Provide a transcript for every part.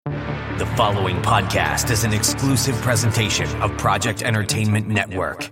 The following podcast is an exclusive presentation of Project Entertainment Network.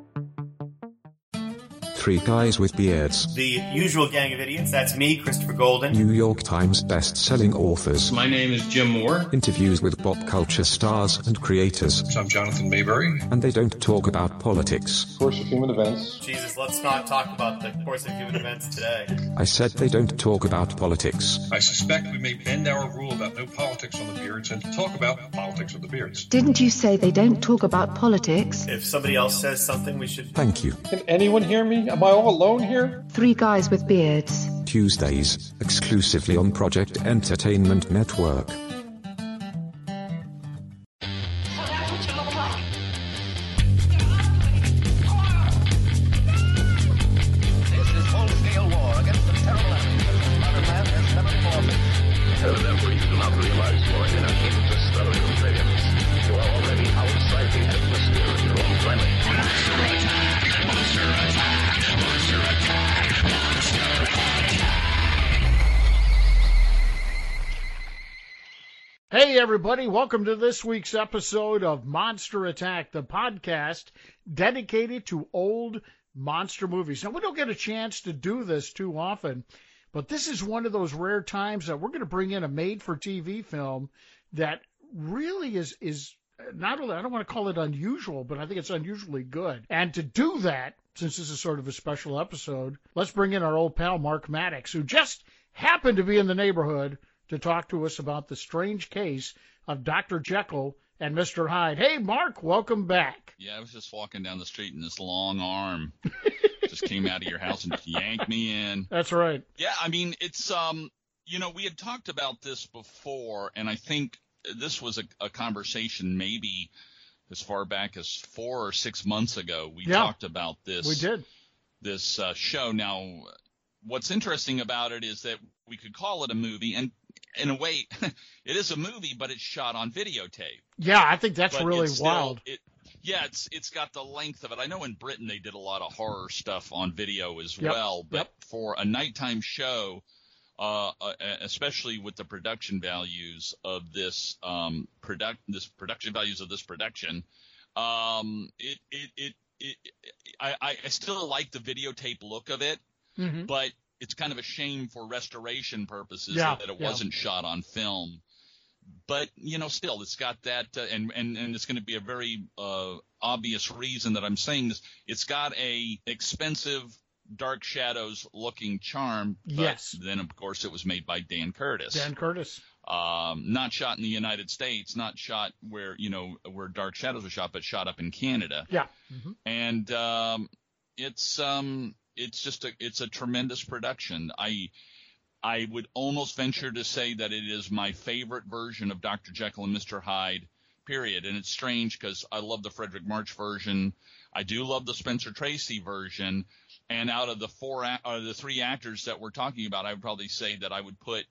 Three guys with beards. The usual gang of idiots. That's me, Christopher Golden. New York Times best-selling authors. My name is Jim Moore. Interviews with pop culture stars and creators. I'm Jonathan Mayberry. And they don't talk about politics. Course of human events. Jesus, let's not talk about the course of human events today. I said they don't talk about politics. I suspect we may bend our rule about no politics on the beards and talk about politics on the beards. Didn't you say they don't talk about politics? If somebody else says something, we should... Thank you. Can anyone hear me? Am I all alone here? Three guys with beards. Tuesdays, exclusively on Project Entertainment Network. So that's what you look like. This is full-scale war against the terrible enemy that modern man has never before faced. Therefore, you do not realize you are in an interstellar conveyance. You are already outside the atmosphere of your own planet. Monster attack! Monster attack! Monster attack! Monster attack! Hey everybody, welcome to this week's episode of Monster Attack, the podcast dedicated to old monster movies. Now, we don't get a chance to do this too often, but this is one of those rare times that we're going to bring in a made-for-TV film that really is not only, I don't want to call it unusual, but I think it's unusually good. And to do that, since this is sort of a special episode, let's bring in our old pal Mark Maddox, who just happened to be in the neighborhood to talk to us about the strange case of Dr. Jekyll and Mr. Hyde. Hey, Mark, welcome back. Yeah, I was just walking down the street and this long arm just came out of your house and yanked me in. That's right. Yeah, I mean, it's, we had talked about this before, and I think this was a conversation maybe as far back as 4 or 6 months ago. We talked about this. We did. This show. Now, what's interesting about it is that we could call it a movie, and in a way, it is a movie, but it's shot on videotape. Yeah, I think that's really wild. It's got the length of it. I know in Britain they did a lot of horror stuff on video as well, but for a nighttime show, especially with the production values of this production, I still like the videotape look of it, but it's kind of a shame for restoration purposes that it wasn't shot on film. But, still, it's got that, and it's going to be a very obvious reason that I'm saying this. It's got a expensive Dark Shadows looking charm. But then, of course, it was made by Dan Curtis. Not shot in the United States, not shot where Dark Shadows was shot, but shot up in Canada. Yeah. And it's a tremendous production. I would almost venture to say that it is my favorite version of Dr. Jekyll and Mr. Hyde, period. And it's strange because I love the Frederick March version. I do love the Spencer Tracy version. And out of the three actors that we're talking about, I would probably say that I would put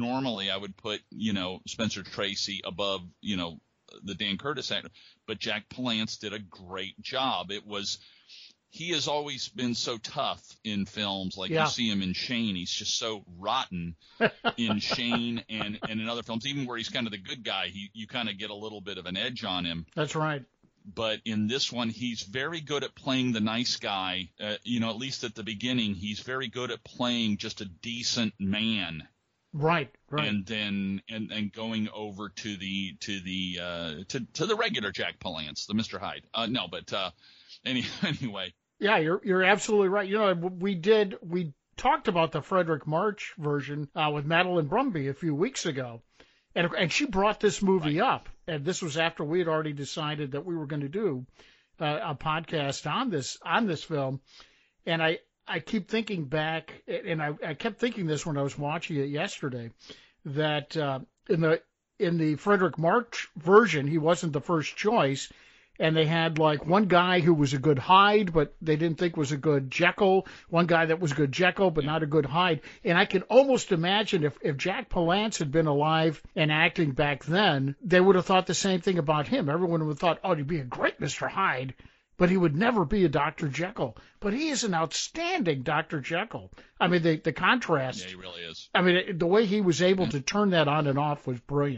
Spencer Tracy above, the Dan Curtis actor. But Jack Palance did a great job. He has always been so tough in films. Like you see him in Shane. He's just so rotten in Shane and in other films. Even where he's kind of the good guy, you kind of get a little bit of an edge on him. That's right. But in this one, he's very good at playing the nice guy. At least at the beginning, he's very good at playing just a decent man. Right. And then and going over to the regular Jack Palance, the Mr. Hyde. Anyway. Yeah, you're absolutely right. We talked about the Frederick March version with Madeline Brumby a few weeks ago, and she brought this movie up, and this was after we had already decided that we were going to do a podcast on this film, and I keep thinking back, and I kept thinking this when I was watching it yesterday, that in the Frederick March version, he wasn't the first choice. And they had like one guy who was a good Hyde, but they didn't think was a good Jekyll. One guy that was a good Jekyll, but not a good Hyde. And I can almost imagine if Jack Palance had been alive and acting back then, they would have thought the same thing about him. Everyone would have thought, oh, he'd be a great Mr. Hyde, but he would never be a Dr. Jekyll. But he is an outstanding Dr. Jekyll. I mean, the contrast. Yeah, he really is. I mean, the way he was able to turn that on and off was brilliant.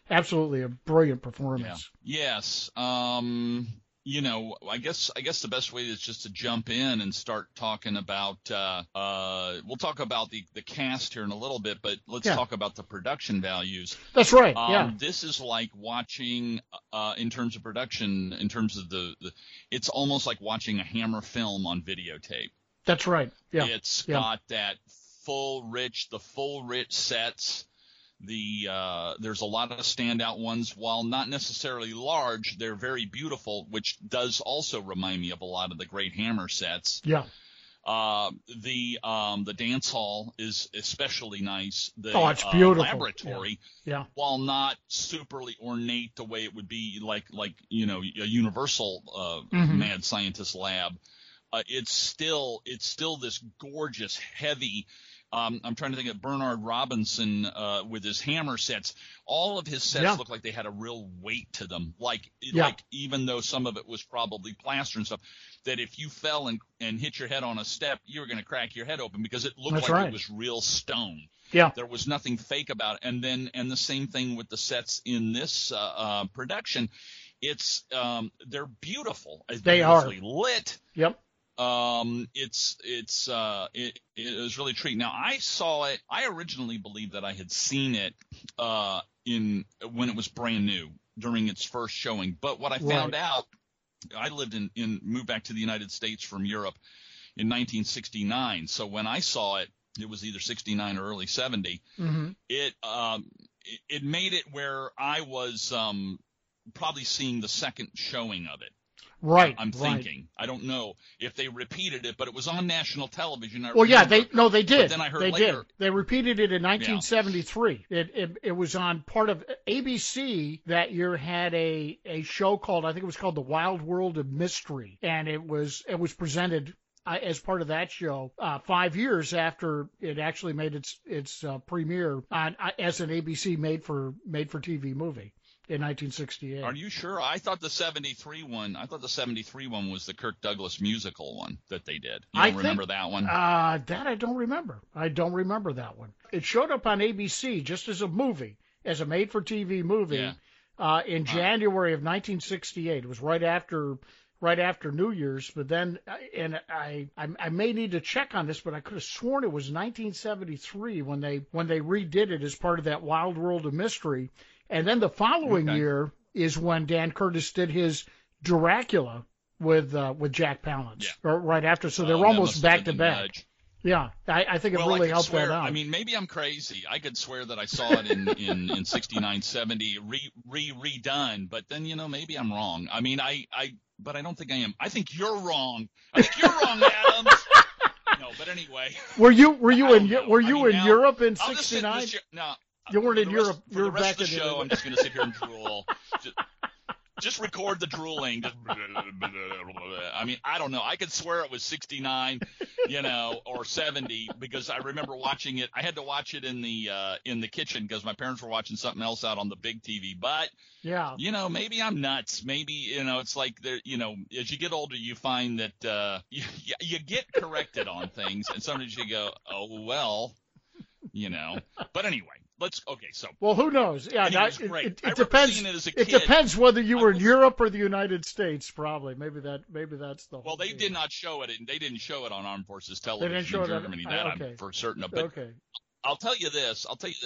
absolutely a brilliant performance. Yeah. Yes. You know, I guess the best way is just to jump in and start talking about. We'll talk about the cast here in a little bit, but let's talk about the production values. That's right. Yeah. This is like watching, in terms of production, in terms of the, it's almost like watching a Hammer film on videotape. That's right. Yeah. It's got that full rich sets. There's a lot of standout ones. While not necessarily large, they're very beautiful, which does also remind me of a lot of the great Hammer sets. Yeah. The dance hall is especially nice. It's beautiful. Laboratory, yeah. While not superly ornate the way it would be like you know, a Universal mad scientist lab, it's still this gorgeous, heavy. I'm trying to think of Bernard Robinson with his Hammer sets. All of his sets look like they had a real weight to them. Like even though some of it was probably plaster and stuff, that if you fell and hit your head on a step, you were going to crack your head open because it looked it was real stone. Yeah. There was nothing fake about it. And the same thing with the sets in this production. It's they're beautiful. They are lit. Yep. It was really a treat. Now I saw it. I originally believed that I had seen it when it was brand new during its first showing. But what I found out, I lived moved back to the United States from Europe in 1969. So when I saw it, it was either 69 or early 70. Mm-hmm. It made it where I was probably seeing the second showing of it. Right. I'm thinking. I don't know if they repeated it, but it was on national television. They did. But then I heard later. They repeated it in 1973. Yeah. It was on part of ABC that year. Had a show called, I think it was called The Wild World of Mystery, and it was presented as part of that show 5 years after it actually made its premiere as an ABC made for TV movie. In 1968. Are you sure? I thought the 73 one was the Kirk Douglas musical one that they did. You don't remember that one? That I don't remember. I don't remember that one. It showed up on ABC just as a movie, as a made-for-TV movie, in January of 1968. It was right after New Year's. But then, and I may need to check on this, but I could have sworn it was 1973 when they redid it as part of that Wild World of Mystery. And then the following year is when Dan Curtis did his Dracula with Jack Palance, or right after. So they're almost back to back. Yeah, I think it really helped that out. I mean, maybe I'm crazy. I could swear that I saw it in 69, 70 redone, but then maybe I'm wrong. I mean, but I don't think I am. I think you're wrong. I think you're wrong, Adams. No, but anyway. Were you in Europe in 69? No. You weren't in Europe. For the rest of the show, I'm just going to sit here and drool. Just record the drooling. I mean, I don't know. I could swear it was 69, or 70, because I remember watching it. I had to watch it in the kitchen because my parents were watching something else out on the big TV. But maybe I'm nuts. Maybe it's like as you get older, you find that you get corrected on things, and sometimes you go, oh well, But anyway. Well, who knows? Yeah, it depends. It depends whether you were in Europe or the United States. Probably, maybe that's the. Well, they did not show it. They didn't show it on Armed Forces Television in Germany. I'm for certain of. But I'll tell you this.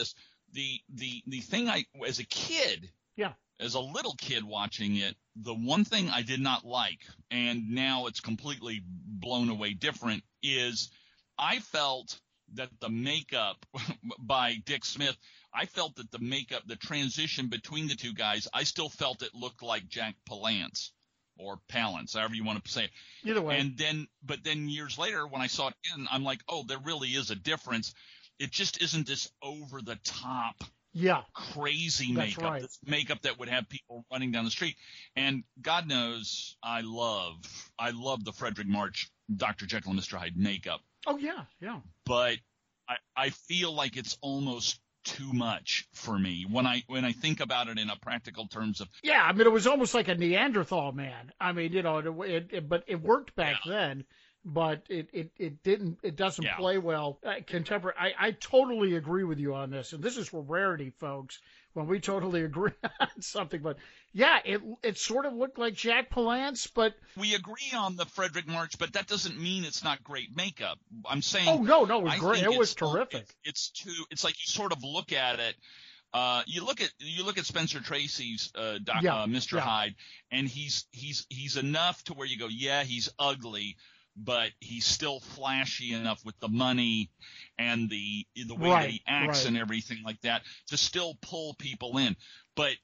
The thing as a kid, as a little kid watching it, the one thing I did not like, and now it's completely blown away different, is I felt that the makeup by Dick Smith, I felt that the makeup, the transition between the two guys, I still felt it looked like Jack Palance or Palance, however you want to say it. Either way. But then years later, when I saw it again, I'm like, oh, there really is a difference. It just isn't this over the top, crazy makeup. Right. This makeup that would have people running down the street. And God knows, I love the Fredric March, Dr. Jekyll and Mr. Hyde makeup. Oh, yeah. But I feel like it's almost too much for me when I think about it in a practical terms of. Yeah, I mean, it was almost like a Neanderthal man. I mean, but it worked back then. but it doesn't play well contemporary. I totally agree with you on this, and this is for rarity, folks, when we totally agree on something. But yeah, it sort of looked like Jack Palance, but we agree on the Fredric March, but that doesn't mean it's not great makeup. I'm saying, oh no, it was great. It was terrific. It's like you sort of look at it. You look at Spencer Tracy's Mr. Hyde, and he's enough to where you go, yeah, he's ugly, but he's still flashy enough with the money and the way that he acts and everything like that to still pull people in. But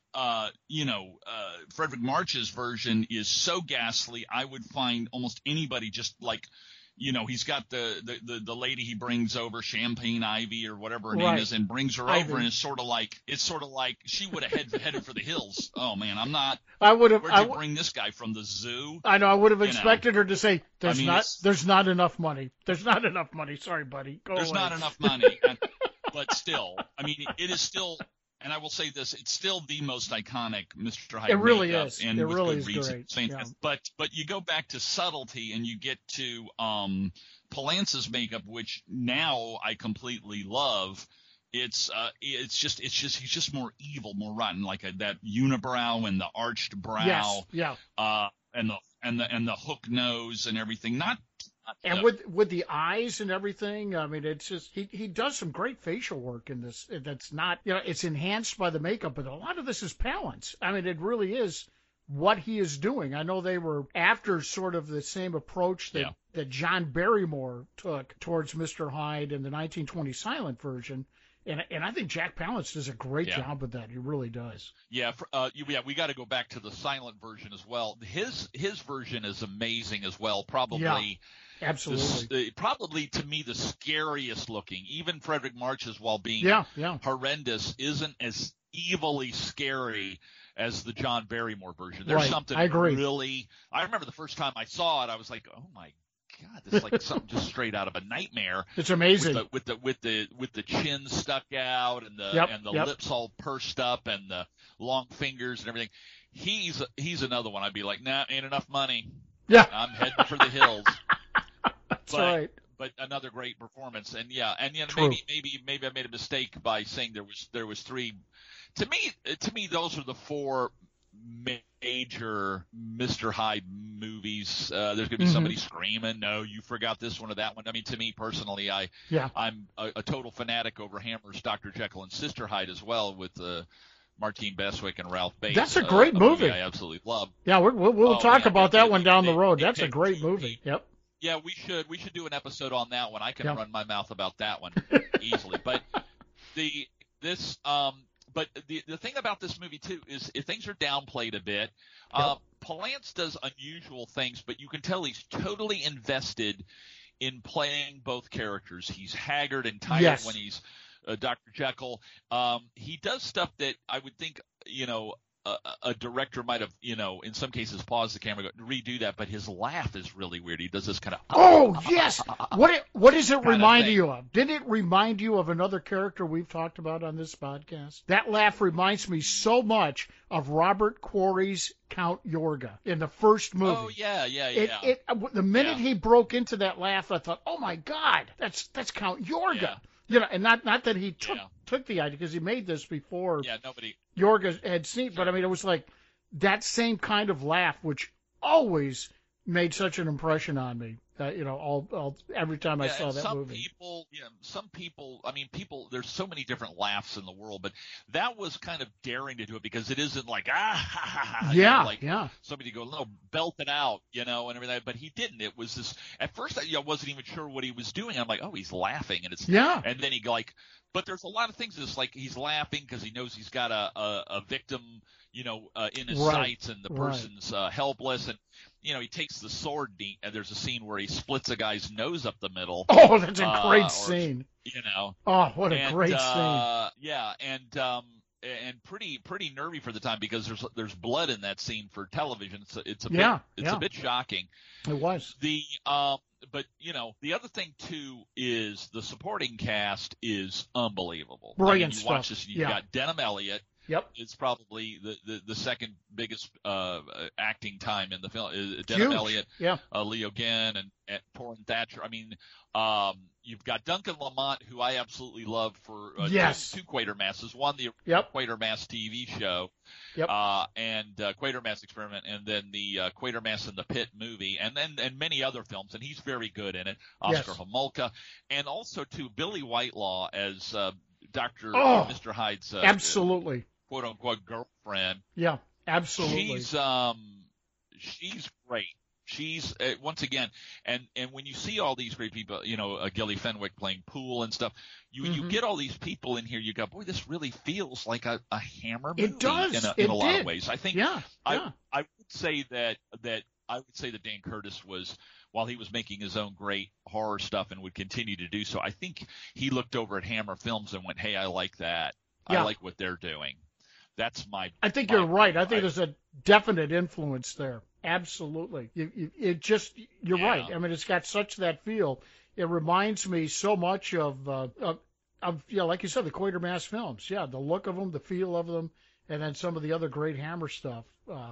Fredric March's version is so ghastly, I would find almost anybody just like, he's got the lady he brings over, Champagne Ivy or whatever her name is, and brings her over, and it's sort of like she would have headed for the hills. Oh man, where'd you bring this guy from, the zoo? I know, I would have expected her to say, there's not enough money. There's not enough money. Sorry, buddy. There's not enough money. But still, I mean, it is still, and I will say this, it's still the most iconic Mr. Hyde. It really makeup, is. And it with really good is reason. great. Yeah. But you go back to subtlety and you get to Palance's makeup, which now I completely love. It's just he's just more evil, more rotten, like that unibrow and the arched brow. Yes. Yeah. And the hook nose and everything. And with the eyes and everything, I mean, it's just he does some great facial work in this. That's not, it's enhanced by the makeup, but a lot of this is Palance. I mean, it really is what he is doing. I know they were after sort of the same approach that John Barrymore took towards Mr. Hyde in the 1920 silent version. And I think Jack Palance does a great job with that. He really does. Yeah, we got to go back to the silent version as well. His version is amazing as well. Probably. Yeah. Absolutely. Probably to me the scariest looking. Even Fredric March's, while being horrendous, isn't as evilly scary as the John Barrymore version. There's something really. I remember the first time I saw it, I was like, oh my God, this is like something just straight out of a nightmare. It's amazing. With the chin stuck out and the lips all pursed up and the long fingers and everything. He's another one. I'd be like, nah, ain't enough money. Yeah, I'm heading for the hills. That's right. But another great performance, and maybe I made a mistake by saying there was three. To me, those are the four major Mr. Hyde movies. There's going to be somebody screaming, no, you forgot this one or that one. I mean, to me personally, I'm a total fanatic over Hammer's Dr. Jekyll and Sister Hyde as well, with Martine Beswick and Ralph Bates. That's a great movie. I absolutely love. Yeah, we'll talk about that one down the road. That's a great movie. Yep. Yeah, we should do an episode on that one. I can run my mouth about that one easily. But the thing about this movie too is things are downplayed a bit. Palance does unusual things, but you can tell he's totally invested in playing both characters. He's haggard and tired when he's Dr. Jekyll. He does stuff that I would think, a director might have, in some cases paused the camera, redo that, but his laugh is really weird. He does this kind of. Oh yes, what does it remind you of? Did it remind you of another character we've talked about on this podcast? That laugh reminds me so much of Robert Quarry's Count Yorga in the first movie. Oh yeah. The minute he broke into that laugh, I thought, oh my God, that's Count Yorga. Yeah. And not that he took the idea, because he made this before. Yeah, nobody. Yorga had seen, but I mean, it was like that same kind of laugh, which always made such an impression on me. Every time I saw that movie. Some people. I mean, there's so many different laughs in the world, but that was kind of daring to do it, because it isn't like somebody go, no, belt it out, and everything. But he didn't. It was this. At first, I wasn't even sure what he was doing. I'm like, oh, he's laughing, and it's and then he but there's a lot of things that's like he's laughing because he knows he's got a victim, in his sights, and the person's helpless, and he takes the sword, and there's a scene where he splits a guy's nose up the middle. Oh, that's a great scene. Oh, what a great scene. Yeah, and pretty nervy for the time, because there's blood in that scene for television. So it's a bit shocking. It was. But the other thing too is the supporting cast is unbelievable. Brilliant stuff. You watch this, you've got Denham Elliott. Yep. It's probably the second biggest acting time in the film. Denham Elliott, Leo Ginn, and Torrin Thatcher. I mean, you've got Duncan Lamont, who I absolutely love for two Quatermasses. One, the Quatermass TV show, and Quatermass Experiment, and then the Quatermass in the Pit movie, and many other films. And he's very good in it. Oscar Homolka, and also to Billy Whitelaw as Mr. Hyde's absolutely quote unquote girlfriend. Yeah, absolutely. She's great. She's once again, and when you see all these great people, Gilly Fenwick playing Poole and stuff, you get all these people in here. You go, boy, this really feels like a Hammer movie. It does in a lot of ways. I think. I would say that Dan Curtis was, while he was making his own great horror stuff and would continue to do so, I think he looked over at Hammer Films and went, hey, I like that. I like what they're doing. That's my. I think you're right. I think there's a definite influence there. Absolutely. You're right. I mean, it's got such that feel. It reminds me so much of like you said, the Quatermass films. Yeah, the look of them, the feel of them, and then some of the other great Hammer stuff.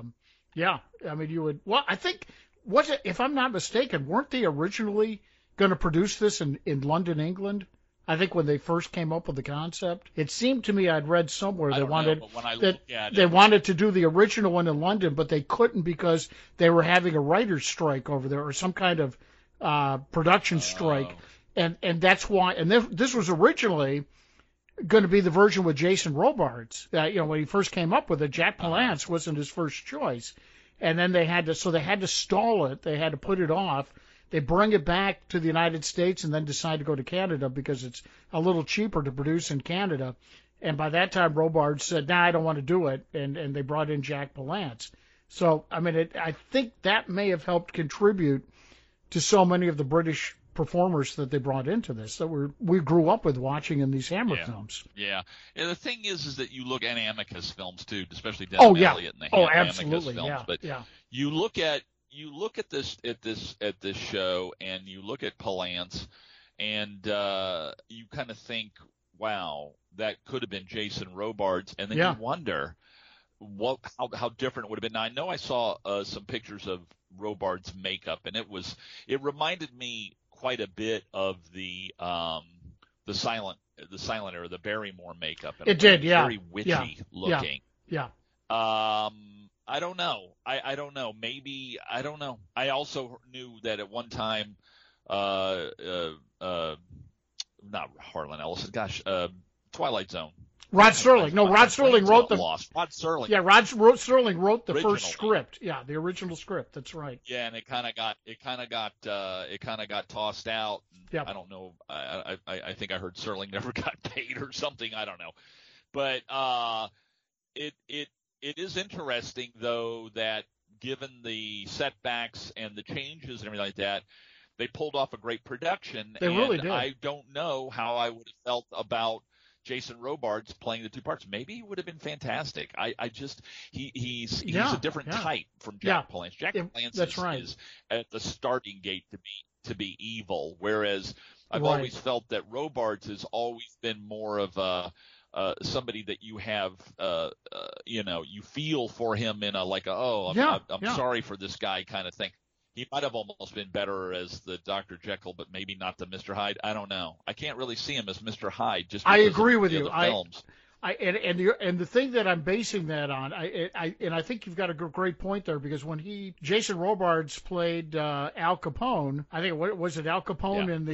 I mean, you would. Well, I think, if I'm not mistaken, weren't they originally going to produce this in London, England? I think when they first came up with the concept, it seemed to me I'd read somewhere they wanted to do the original one in London, but they couldn't because they were having a writer's strike over there or some kind of production strike, and that's why. And this was originally going to be the version with Jason Robards. When he first came up with it, Jack Palance wasn't his first choice, and then they had to stall it. They had to put it off. They bring it back to the United States and then decide to go to Canada because it's a little cheaper to produce in Canada. And by that time, Robards said, I don't want to do it. And they brought in Jack Palance. So, I mean, I think that may have helped contribute to so many of the British performers that they brought into this that we grew up with watching in these Hammer films. Yeah. And the thing is that you look at Amicus films, too, especially Denham Elliott and the Amicus films. But you look at this show and you look at Palance and you kind of think, wow, that could have been Jason Robards, and then you wonder how different it would have been. Now, I know I saw some pictures of Robards' makeup, and it reminded me quite a bit of the silent era, the Barrymore makeup. And it did, very witchy looking. Yeah. I don't know. I don't know. Maybe I don't know. I also knew that at one time, not Harlan Ellison. Gosh, Twilight Zone. Rod Serling. No, Rod Serling wrote the. Lost. Rod Serling. Yeah, Serling wrote the first script. Yeah, the original script. That's right. Yeah, and it kind of got tossed out. Yeah. I don't know. I think I heard Serling never got paid or something. I don't know, but It is interesting, though, that given the setbacks and the changes and everything like that, they pulled off a great production. They really did. I don't know how I would have felt about Jason Robards playing the two parts. Maybe he would have been fantastic. He's a different type from Jack Palance. Jack Palance is at the starting gate to be evil, whereas I've always felt that Robards has always been more of a somebody that you have, you feel for him in I'm sorry for this guy kind of thing. He might have almost been better as the Dr. Jekyll, but maybe not the Mr. Hyde. I don't know. I can't really see him as Mr. Hyde. I agree with you. Films. And the thing that I'm basing that on, I think you've got a great point there, because when Jason Robards played Al Capone, I think was it Al Capone in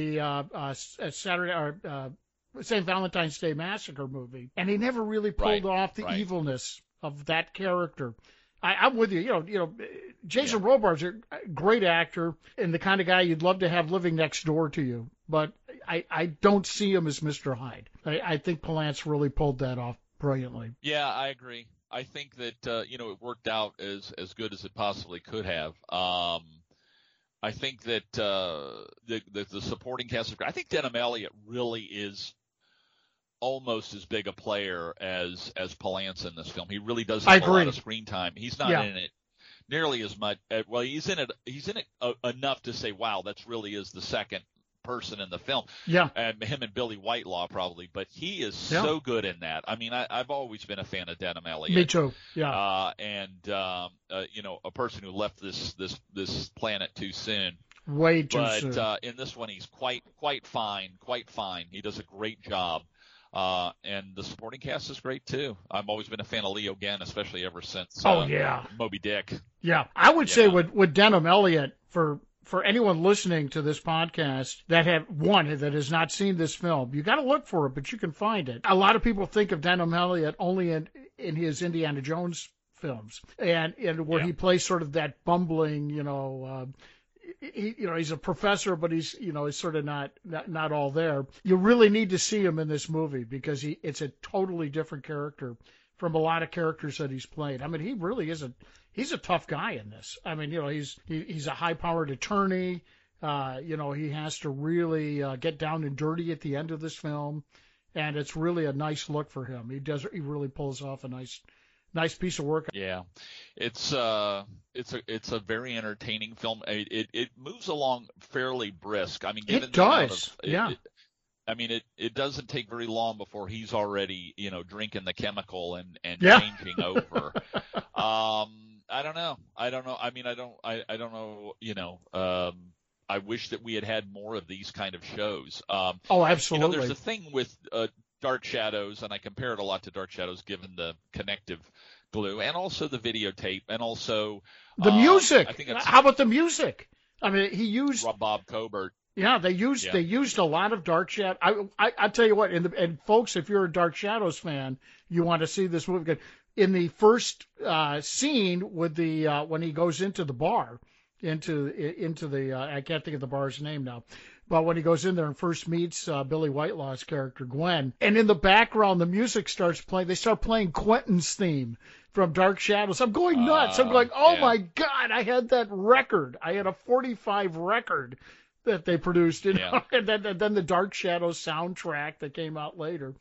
the St. Valentine's Day Massacre movie, and he never really pulled off the evilness of that character. I'm with you. Jason Robards is a great actor and the kind of guy you'd love to have living next door to you, but I don't see him as Mr. Hyde. I think Palance really pulled that off brilliantly. Yeah, I agree. I think that it worked out as good as it possibly could have. I think that the supporting cast. I think Denham Elliott really is almost as big a player as Palance in this film. He really does have a lot of screen time. He's not in it nearly as much. Well, he's in it enough to say, wow, that's really is the second person in the film. Yeah. And him and Billy Whitelaw probably, but he is so good in that. I mean, I've always been a fan of Denholm Elliott. Me too. Yeah. You know, a person who left this planet too soon. Way too soon. But in this one, he's quite fine. He does a great job. And the supporting cast is great too. I've always been a fan of Leo Genn, especially ever since Moby Dick. Yeah, I would say with Denholm Elliott, for anyone listening to this podcast that has not seen this film, you got to look for it, but you can find it. A lot of people think of Denholm Elliott only in his Indiana Jones films, and where he plays sort of that bumbling, he's a professor, but he's sort of not all there. You really need to see him in this movie because it's a totally different character from a lot of characters that he's played. I mean, he really is he's a tough guy in this. I mean, he's a high-powered attorney. He has to really get down and dirty at the end of this film, and it's really a nice look for him. He really pulls off a nice piece of work. Yeah, it's a very entertaining film. It moves along fairly brisk. I mean, given it does. It doesn't take very long before he's already drinking the chemical and changing over. I don't know. I mean, I don't know. I wish that we had more of these kind of shows. Oh, absolutely. There's a thing with Dark Shadows, and I compare it a lot to Dark Shadows given the connective glue and also the videotape and also the music. How about the music? I mean, he used Bob Cobert. Yeah, they used a lot of Dark Shadows. I tell you what, and folks, if you're a Dark Shadows fan, you want to see this movie. In the first scene with the when he goes into the bar, into the I can't think of the bar's name now. But when he goes in there and first meets Billy Whitelaw's character, Gwen, and in the background, the music starts playing. They start playing Quentin's theme from Dark Shadows. I'm going nuts. I'm going, my God, I had that record. I had a 45 record that they produced, and then the Dark Shadows soundtrack that came out later.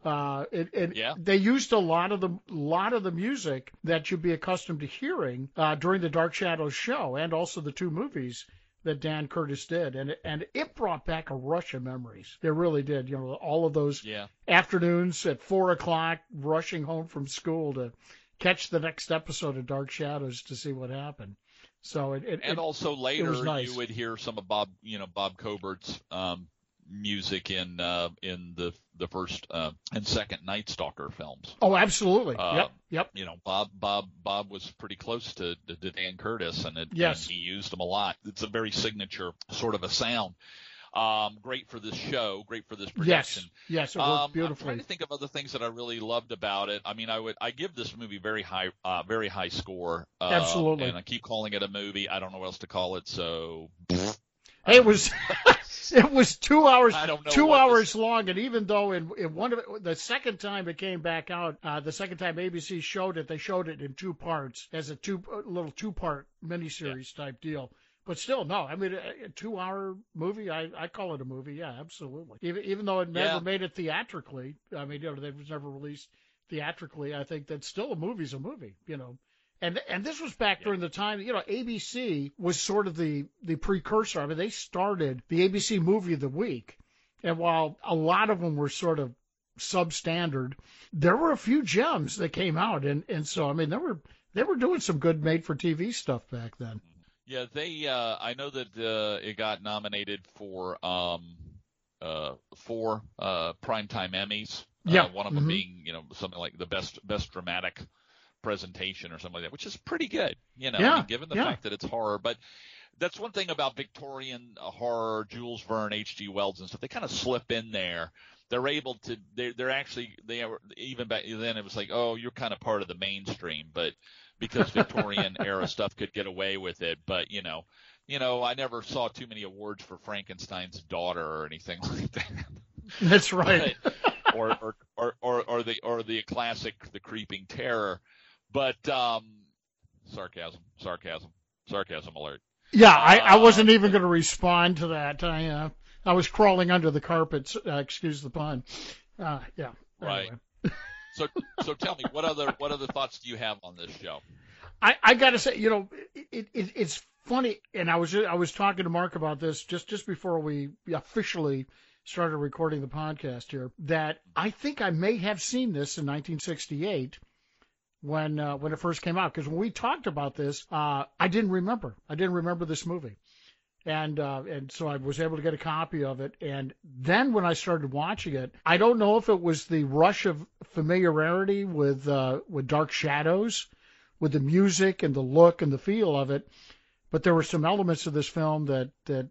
They used a lot of the music that you'd be accustomed to hearing during the Dark Shadows show, and also the two movies that Dan Curtis did, and it brought back a rush of memories. It really did. All of those afternoons at 4:00, rushing home from school to catch the next episode of Dark Shadows to see what happened. So also later nice. You would hear some of Bob Cobert's music in the first and second Night Stalker films. Oh, absolutely. Yep. Bob was pretty close to Dan Curtis, and he used them a lot. It's a very signature sort of a sound. Great for this show, great for this production. Yes, it worked beautifully. I'm trying to think of other things that I really loved about it. I mean, I give this movie very high score. Absolutely. And I keep calling it a movie. I don't know what else to call it. So. Hey, it was 2 hours. 2 hours long, and even though in one of it, the second time it came back out, the second time ABC showed it, they showed it in two parts as a little two-part miniseries type deal. But still, no. I mean, a 2 hour movie, I call it a movie. Yeah, absolutely. Even though it never made it theatrically, I mean, it was never released theatrically. I think that still a movie's a movie. And this was back during the time, ABC was sort of the precursor. I mean, they started the ABC Movie of the Week. And while a lot of them were sort of substandard, there were a few gems that came out. And so, I mean, they were doing some good made-for-TV stuff back then. Yeah, I know that it got nominated for 4 Primetime Emmys. One of them being, something like the best dramatic presentation or something like that, which is pretty good, given the fact that it's horror. But that's one thing about Victorian horror, Jules Verne, H.G. Wells and stuff. They kind of slip in there. They're able to. They are even back then. It was like, oh, you're kind of part of the mainstream, but because Victorian era stuff could get away with it. But I never saw too many awards for Frankenstein's daughter or anything like that. That's right. or the classic The Creeping Terror. But sarcasm alert. Yeah, I wasn't even going to respond to that. I was crawling under the carpet. Excuse the pun. Yeah. Right. Anyway. So tell me, what other thoughts do you have on this show? I got to say, it's funny, and I was talking to Mark about this just before we officially started recording the podcast here, that I think I may have seen this in 1968 when it first came out, because when we talked about this, I didn't remember this movie. And so I was able to get a copy of it. And then when I started watching it, I don't know if it was the rush of familiarity with Dark Shadows, with the music and the look and the feel of it, but there were some elements of this film that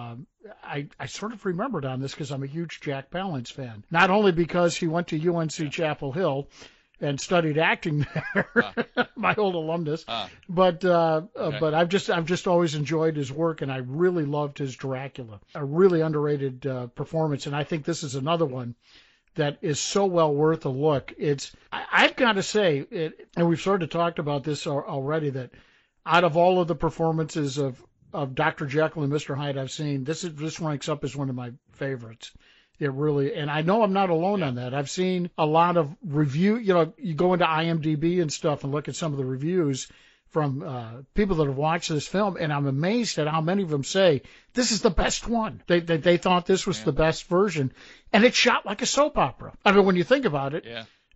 I sort of remembered on this because I'm a huge Jack Palance fan. Not only because he went to UNC Chapel Hill and studied acting there, my old alumnus. But I've just always enjoyed his work, and I really loved his Dracula. A really underrated performance, and I think this is another one that is so well worth a look. I've got to say, and we've sort of talked about this already, that out of all of the performances of Dr. Jekyll and Mr. Hyde I've seen, this ranks up as one of my favorites. It really, and I know I'm not alone on that. I've seen a lot of review, you go into IMDb and stuff and look at some of the reviews from people that have watched this film, and I'm amazed at how many of them say this is the best one. They thought this was the best version, and it's shot like a soap opera. I mean, when you think about it,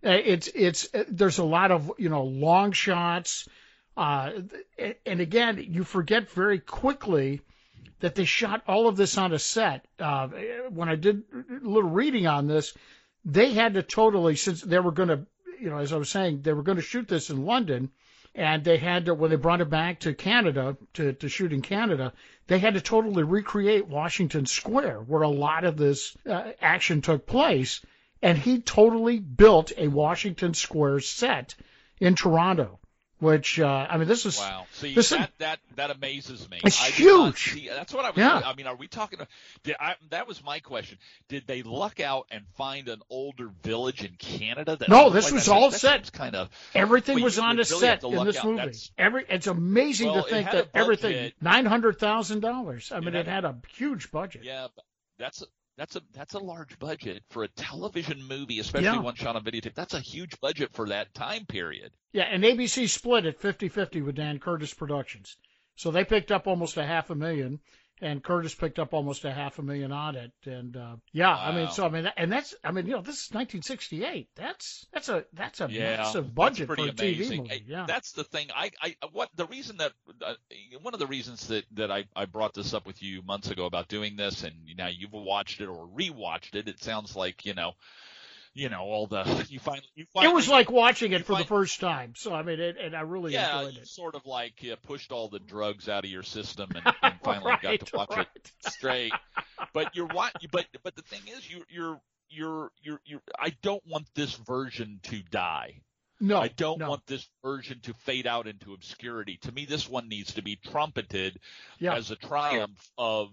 there's a lot of long shots, and again, you forget very quickly that they shot all of this on a set. When I did a little reading on this, they had to totally, since they were going to, as I was saying, they were going to shoot this in London, and they had to, when they brought it back to Canada, to shoot in Canada, they had to totally recreate Washington Square, where a lot of this action took place, and he totally built a Washington Square set in Toronto. Which this is wow. See, this that amazes me. It's huge. That's what I was. Yeah. I mean, are we talking? That was my question. Did they luck out and find an older village in Canada? No, this was all set. Kind of everything was on a set in this movie. It's amazing to think that everything $900,000. I mean, it had a huge budget. Yeah, but that's a large budget for a television movie, especially one shot on videotape. That's a huge budget for that time period. Yeah, and ABC split it 50-50 with Dan Curtis Productions. So they picked up almost $500,000, and Curtis picked up almost $500,000 on it. And wow. This is 1968. That's a massive budget for a TV movie. Yeah. That's the thing. One of the reasons that I brought this up with you months ago about doing this, and now you've watched it or rewatched it. It sounds like all the you finally it was like watching it for the first time. So I mean, and I really enjoyed it. Sort of like pushed all the drugs out of your system and finally got to watch it straight. But but the thing is, you're I don't want this version to die. No, I don't want this version to fade out into obscurity. To me, this one needs to be trumpeted as a triumph of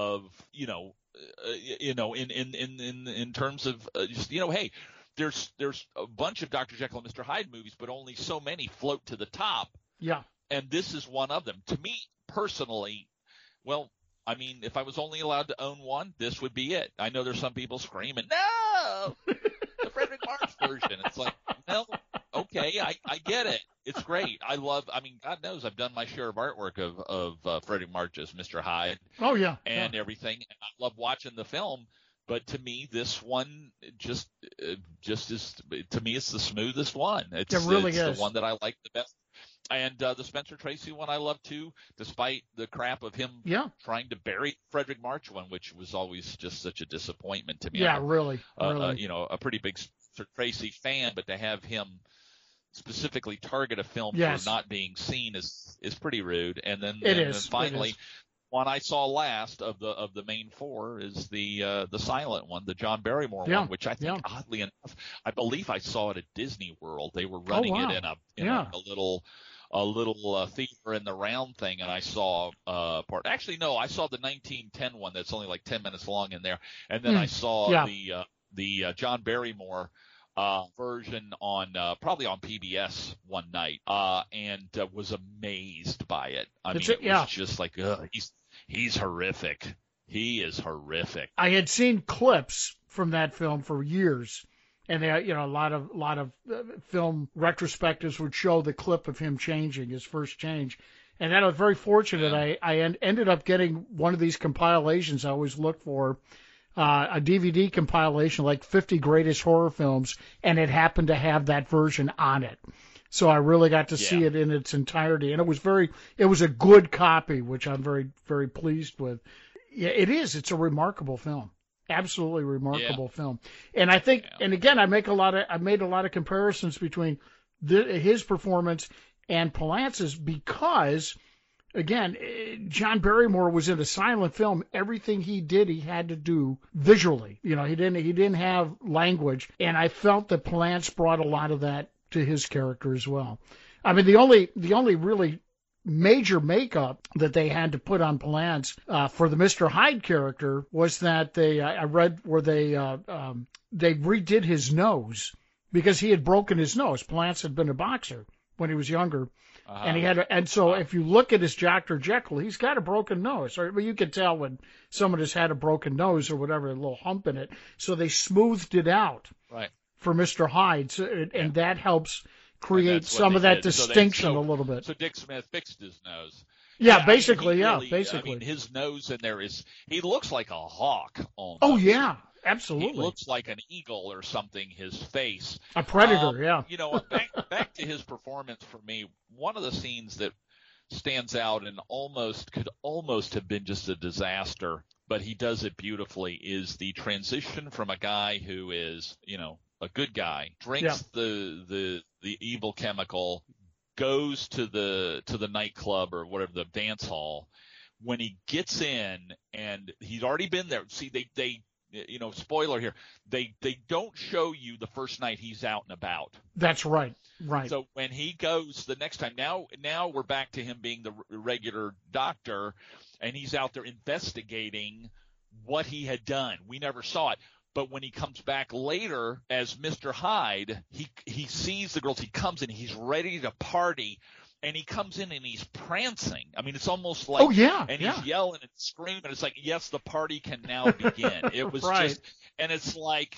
in terms of just hey, there's a bunch of Dr. Jekyll and Mr. Hyde movies, but only so many float to the top. Yeah, and this is one of them. To me personally, well, I mean, if I was only allowed to own one, this would be it. I know there's some people screaming, no, the Frederick March version. It's like, no. Okay, I get it. It's great. God knows I've done my share of artwork of Frederick March as Mr. Hyde. Oh, yeah. And everything. And I love watching the film. But to me, this one just is, to me, it's the smoothest one. It's the one that I like the best. And the Spencer Tracy one I love too, despite the crap of him trying to bury Frederick March one, which was always just such a disappointment to me. Yeah, really. A pretty big Spencer Tracy fan, but to have him specifically target a film for not being seen is pretty rude. And then finally, one I saw last of the main four is the silent one, the John Barrymore one, which I think oddly enough, I believe I saw it at Disney World. They were running it in a little theater in the round thing, and I saw part. Actually, no, I saw the 1910 one that's only like 10 minutes long in there, and then I saw the John Barrymore version on probably on PBS one night, and was amazed by it. I mean, it was just like, he's horrific. He is horrific. I had seen clips from that film for years, and they, a lot of film retrospectives would show the clip of him changing his first change, And then I was very fortunate. I ended up getting one of these compilations I always look for, a DVD compilation, like 50 Greatest Horror Films, and it happened to have that version on it. So I really got to see it in its entirety. And it was a good copy, which I'm very, very pleased with. Yeah, it is. It's a remarkable film. Absolutely remarkable film. And I think, and again, I made a lot of comparisons between his performance and Palance's because, again, John Barrymore was in a silent film. Everything he did, he had to do visually. You know, he didn't have language, and I felt that Palance brought a lot of that to his character as well. I mean, the only really major makeup that they had to put on Palance for the Mr. Hyde character was that I read where they redid his nose because he had broken his nose. Palance had been a boxer when he was younger. And so if you look at his Dr. Jekyll, he's got a broken nose. Or you can tell when someone has had a broken nose or whatever, a little hump in it. So they smoothed it out for Mr. Hyde, and that helps create some of that distinction a little bit. So Dick Smith fixed his nose. Yeah, basically. I mean, his nose in there he looks like a hawk almost. Oh, yeah. Absolutely. He looks like an eagle or something, his face. A predator, You know, back to his performance for me, one of the scenes that stands out and could almost have been just a disaster, but he does it beautifully, is the transition from a guy who is, you know, a good guy, drinks the evil chemical, goes to the nightclub or whatever, the dance hall. When he gets in and he's already been there, see, they you know, spoiler here, they don't show you the first night he's out and about. That's right. So when he goes the next time, now we're back to him being the regular doctor, and he's out there investigating what he had done. We never saw it. But when he comes back later as Mr. Hyde, he sees the girls. He comes in. He's ready to party. And he comes in and he's prancing. I mean, it's almost like, he's yelling and screaming. It's like, yes, the party can now begin. It was just, and it's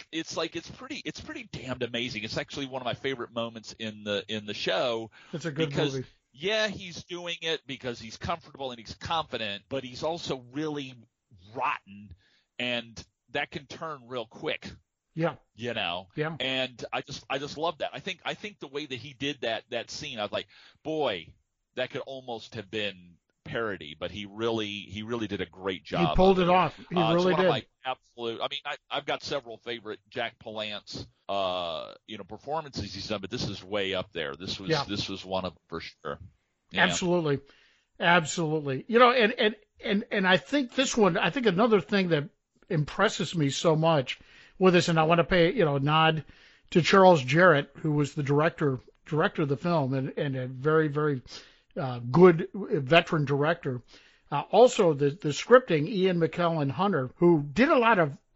pretty damned amazing. It's actually one of my favorite moments in the show. It's a good movie. Yeah, he's doing it because he's comfortable and he's confident, but he's also really rotten, and that can turn real quick. Yeah. You know. Yeah. And I just love that. I think the way that he did that scene, I was like, boy, that could almost have been parody, but he really did a great job. He pulled it off. He really did. Like absolute. I mean, I've got several favorite Jack Palance performances he's done, but this is way up there. This was one of them for sure. Yeah. Absolutely. You know, and I think another thing that impresses me so much with this, and I want to pay a nod to Charles Jarrett, who was the director of the film and a very, very good veteran director. Also, the scripting, Ian McKellen Hunter, who did a lot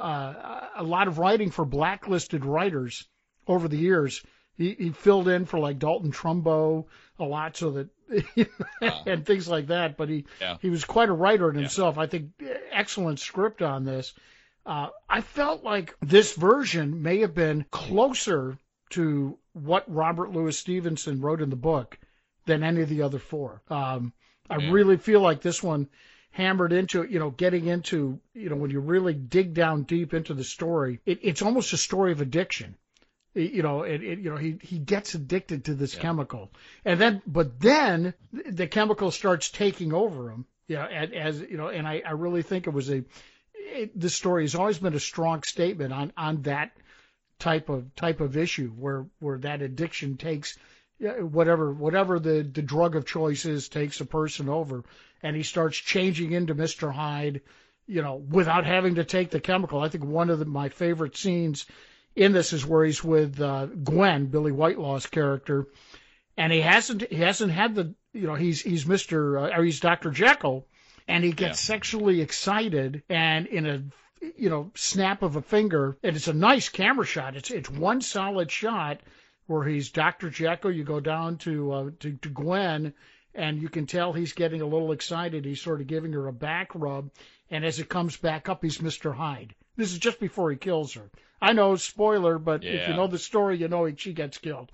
of writing for blacklisted writers over the years. He filled in for like Dalton Trumbo a lot, so that and things like that. But he was quite a writer in himself. I think excellent script on this. I felt like this version may have been closer to what Robert Louis Stevenson wrote in the book than any of the other four. I really feel like this one hammered into, getting into, when you really dig down deep into the story, it's almost a story of addiction. He gets addicted to this chemical, but then the chemical starts taking over him. And I really think it was this story has always been a strong statement on that type of issue where that addiction takes whatever the drug of choice is, takes a person over, and he starts changing into Mr. Hyde, without having to take the chemical. I think one of my favorite scenes in this is where he's with Gwen, Billy Whitelaw's character, and he hasn't had the he's Dr. Jekyll, and he gets sexually excited, and in a snap of a finger, and it's a nice camera shot. It's one solid shot where he's Dr. Jekyll. You go down to Gwen, and you can tell he's getting a little excited. He's sort of giving her a back rub, and as it comes back up, he's Mr. Hyde. This is just before he kills her. I know, spoiler, but if you know the story, she gets killed.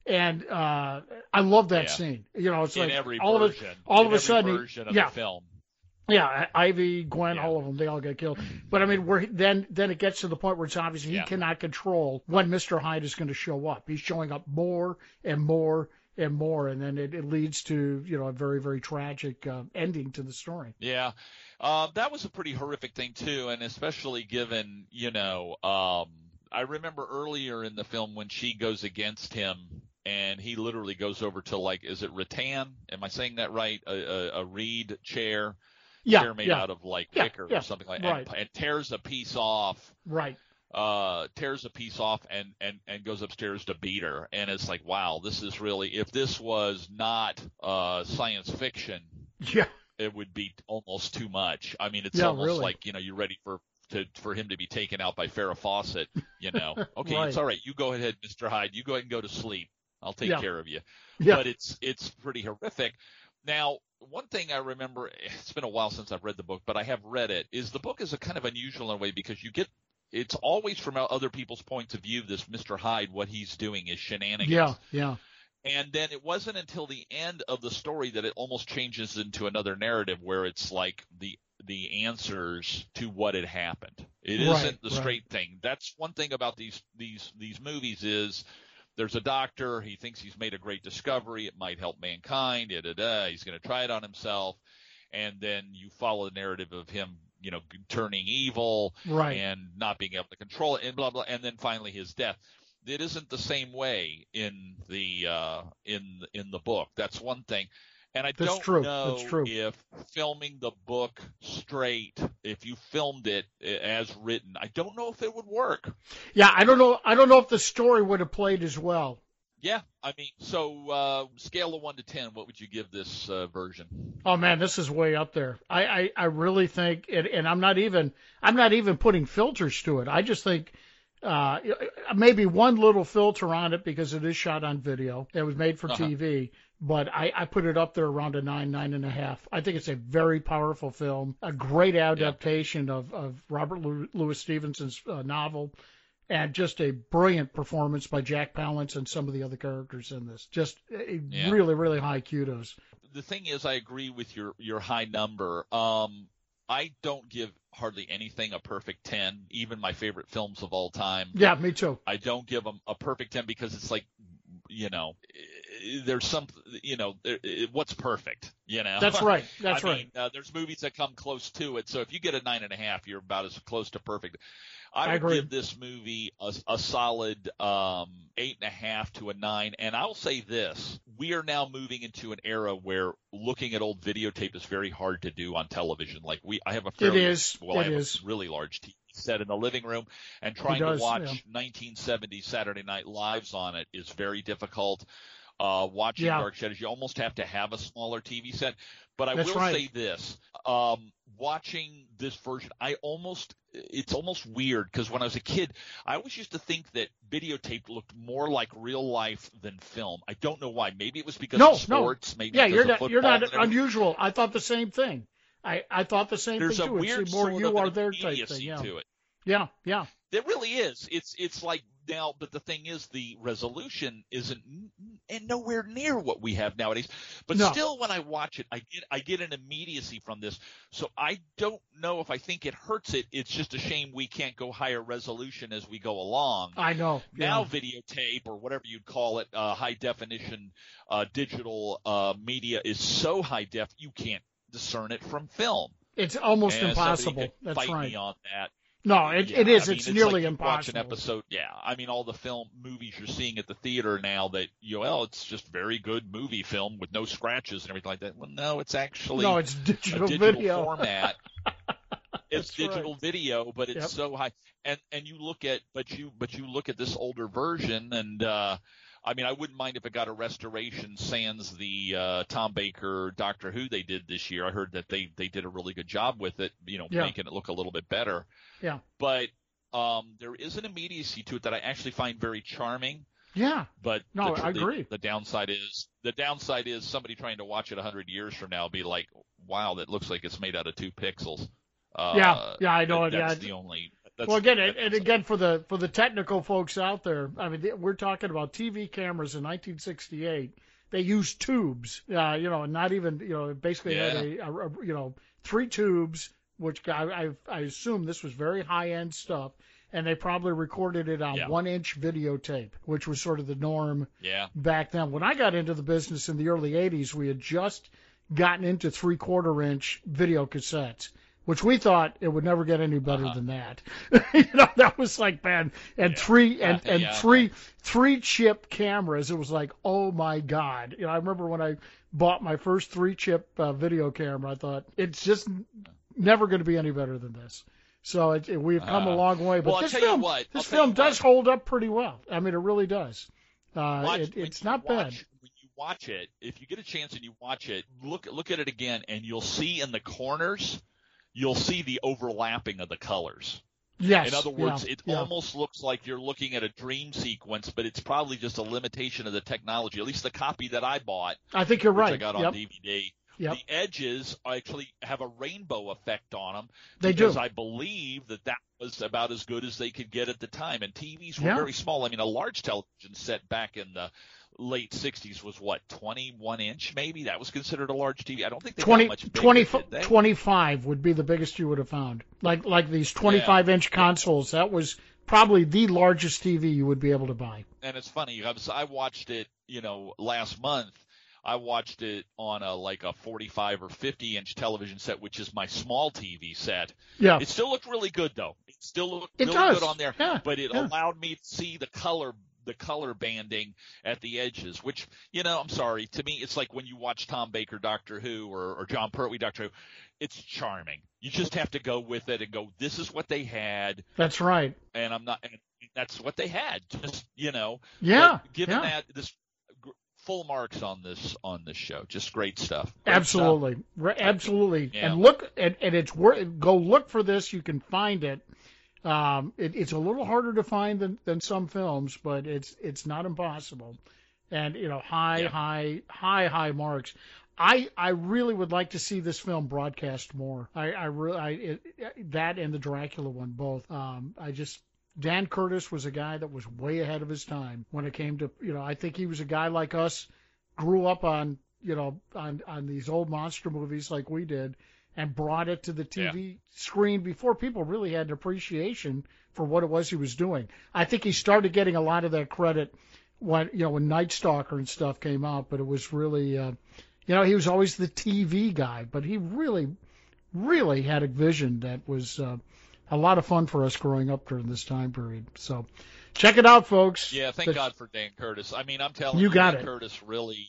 And I love that scene. You know, it's in like every all version, of a sudden, version of the film. Yeah, Ivy, Gwen, all of them, they all get killed. But I mean, then it gets to the point where it's obvious he cannot control when Mr. Hyde is going to show up. He's showing up more and more and more, and then it leads to, you know, a very, very tragic ending to the story. Yeah, that was a pretty horrific thing too, and especially given, you know, I remember earlier in the film when she goes against him. And he literally goes over to, like, is it rattan? Am I saying that right? A reed chair. Chair made out of like wicker or something like that, and tears a piece off. Right. Tears a piece off and goes upstairs to beat her. And it's like, wow, this is really, if this was not science fiction, it would be almost too much. I mean, it's almost like, you know, you're ready for him to be taken out by Farrah Fawcett, you know. Okay, it's all right. You go ahead, Mr. Hyde. You go ahead and go to sleep. I'll take care of you. Yeah. But it's pretty horrific. Now, one thing I remember, it's been a while since I've read the book, but I have read it, is the book is a kind of unusual in a way because it's always from other people's points of view, this Mr. Hyde, what he's doing is shenanigans. Yeah. And then it wasn't until the end of the story that it almost changes into another narrative where it's like the answers to what had happened. It isn't the straight thing. That's one thing about these movies is there's a doctor. He thinks he's made a great discovery. It might help mankind. He's going to try it on himself. And then you follow the narrative of him, you know, turning evil and not being able to control it and blah, blah. And then finally his death. It isn't the same way in the book. That's one thing. And I don't know if filming the book straight, if you filmed it as written, I don't know if it would work. Yeah, I don't know. I don't know if the story would have played as well. Yeah, I mean, so scale of 1 to 10, what would you give this version? Oh man, this is way up there. I really think, and I'm not even putting filters to it. I just think maybe one little filter on it because it is shot on video. It was made for TV. But I put it up there around a 9.5. I think it's a very powerful film, a great adaptation of Robert Louis Stevenson's novel, and just a brilliant performance by Jack Palance and some of the other characters in this. Just really, really high kudos. The thing is, I agree with your high number. I don't give hardly anything a perfect 10, even my favorite films of all time. Yeah, me too. I don't give them a perfect 10 because it's like, you know, there's some, you know, what's perfect, you know? That's right. That's I right. mean, there's movies that come close to it. So if you get a 9.5, you're about as close to perfect. I would agree. give this movie a solid 8.5 to a 9. And I'll say this. We are now moving into an era where looking at old videotape is very hard to do on television. Like I have a fairly, I have a really large TV set in the living room, and trying to watch 1970s Saturday Night Lives on it is very difficult. Watching Dark Shadows, you almost have to have a smaller TV set. But I will say this, watching this version, it's almost weird because when I was a kid, I always used to think that videotape looked more like real life than film. I don't know why. Maybe it was because of sports. Maybe you're not unusual. I thought the same thing. I thought the same thing too. There's a weird more sort you of are there type thing. to it. Yeah. There really is. It's like now, but the thing is, the resolution isn't and nowhere near what we have nowadays. But still, when I watch it, I get an immediacy from this. So I don't know if I think it hurts it. It's just a shame we can't go higher resolution as we go along. I know. Now videotape or whatever you'd call it, high definition digital media is so high def you can't discern it from film. It's almost impossible. That's right. Fight me on that. No, it is. It's nearly like impossible. Watch an episode. Yeah, I mean, all the movies you're seeing at the theater now that it's just very good movie film with no scratches and everything like that. Well, no, it's actually it's digital a digital video format. It's digital right. video, but it's so high. And you look at you look at this older version, and I mean, I wouldn't mind if it got a restoration sans the Tom Baker Doctor Who they did this year. I heard that they did a really good job with it, making it look a little bit better. Yeah. But there is an immediacy to it that I actually find very charming. Yeah. But I agree. The downside is somebody trying to watch it 100 years from now will be like, wow, that looks like it's made out of 2 pixels. I know. That's the only. Well, again, and again for the technical folks out there, I mean, we're talking about TV cameras in 1968. They used tubes, and not even, basically had a 3 tubes, which I assume this was very high-end stuff, and they probably recorded it on 1-inch videotape, which was sort of the norm back then. When I got into the business in the early 80s, we had just gotten into 3/4-inch video cassettes, which we thought it would never get any better than that. That was like, man, and three chip cameras. It was like, oh my God. I remember when I bought my first 3-chip video camera, I thought it's just never going to be any better than this. So we've come a long way. But this film does hold up pretty well. I mean, it really does. It's not bad. When you watch it, if you get a chance and you watch it, look at it again, and you'll see in the corners, you'll see the overlapping of the colors. Yes. In other words, it almost looks like you're looking at a dream sequence, but it's probably just a limitation of the technology. At least the copy that I bought. I think you're right. I got on DVD. Yep. The edges actually have a rainbow effect on them. They do. Because I believe that was about as good as they could get at the time. And TVs were very small. I mean, a large television set back in the late 60s was what, 21-inch maybe? That was considered a large TV. I don't think they got much bigger, 25 would be the biggest you would have found. Like these 25-inch consoles, that was probably the largest TV you would be able to buy. And it's funny, I watched it, last month. I watched it on a 45 or 50-inch television set, which is my small TV set. Yeah. It still looked really good, though. It still looked really good on there. Yeah. But it allowed me to see the color banding at the edges, which, I'm sorry. To me, it's like when you watch Tom Baker Doctor Who or John Pertwee Doctor Who. It's charming. You just have to go with it and go, this is what they had. That's right. And that's what they had. Just, Yeah. But given that, this full marks on this show. Just great stuff. Absolutely. Yeah. And look, and it's go look for this. You can find it. It's a little harder to find than some films, but it's not impossible. And high marks. I really would like to see this film broadcast more. That and the Dracula one both. Dan Curtis was a guy that was way ahead of his time when it came to, I think he was a guy like us, grew up on these old monster movies like we did, and brought it to the TV screen before people really had an appreciation for what it was he was doing. I think he started getting a lot of that credit when Night Stalker and stuff came out, but it was really, he was always the TV guy, but he really, really had a vision that was a lot of fun for us growing up during this time period. So check it out, folks. Yeah, thank God for Dan Curtis. I mean, I'm telling you, Dan Curtis really,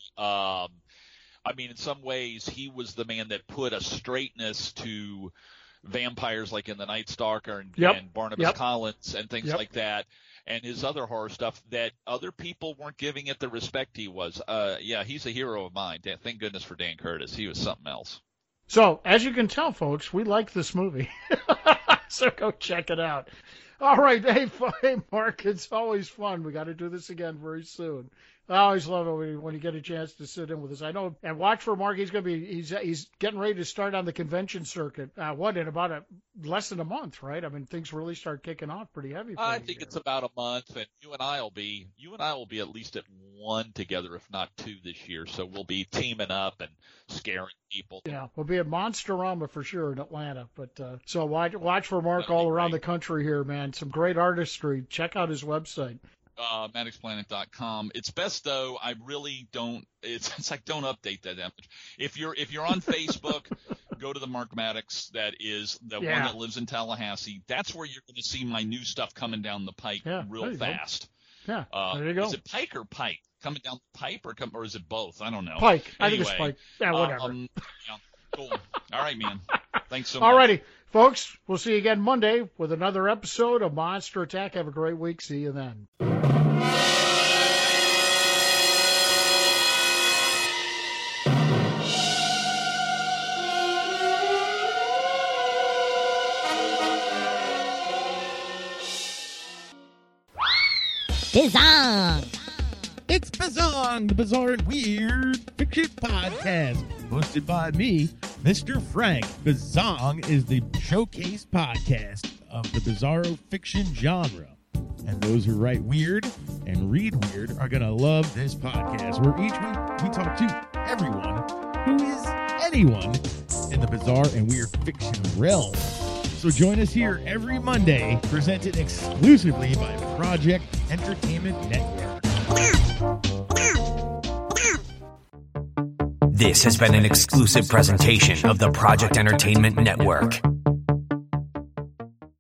in some ways, he was the man that put a straightness to vampires like in The Night Stalker and Barnabas Collins and things like that, and his other horror stuff that other people weren't giving it the respect he was. He's a hero of mine. Thank goodness for Dan Curtis. He was something else. So, as you can tell, folks, we like this movie. So go check it out. All right. Hey, Mark, it's always fun. We got to do this again very soon. I always love it when you get a chance to sit in with us. I know, and watch for Mark. He's getting ready to start on the convention circuit. In about less than a month, right? I mean, things really start kicking off pretty heavy. I think it's about a month, and you and I will be at least at one together, if not two, this year. So we'll be teaming up and scaring people. Yeah, we'll be at Monsterama for sure in Atlanta. But so watch for Mark all around the country here, man. Some great artistry. Check out his website. MaddoxPlanet.com. It's best though. I really don't. It's like don't update that much. If you're on Facebook, go to the Mark Maddox. That is the one that lives in Tallahassee. That's where you're going to see my new stuff coming down the pike real fast. Yeah, there you go. Is it Pike or Pike coming down the pipe, or is it both? I don't know. Pike. Anyway, I think it's Pike. Yeah, whatever. Cool. All right, man. Thanks so much. All righty, folks. We'll see you again Monday with another episode of Monster Attack. Have a great week. See you then. Bizong! It's Bizong, the Bizarre and Weird Fiction Podcast, hosted by me, Mr. Frank. Bizong is the showcase podcast of the bizarro fiction genre. And those who write weird and read weird are going to love this podcast, where each week we talk to everyone who is anyone in the bizarre and weird fiction realm. So join us here every Monday, presented exclusively by Project Entertainment Network. This has been an exclusive presentation of the Project Entertainment Network.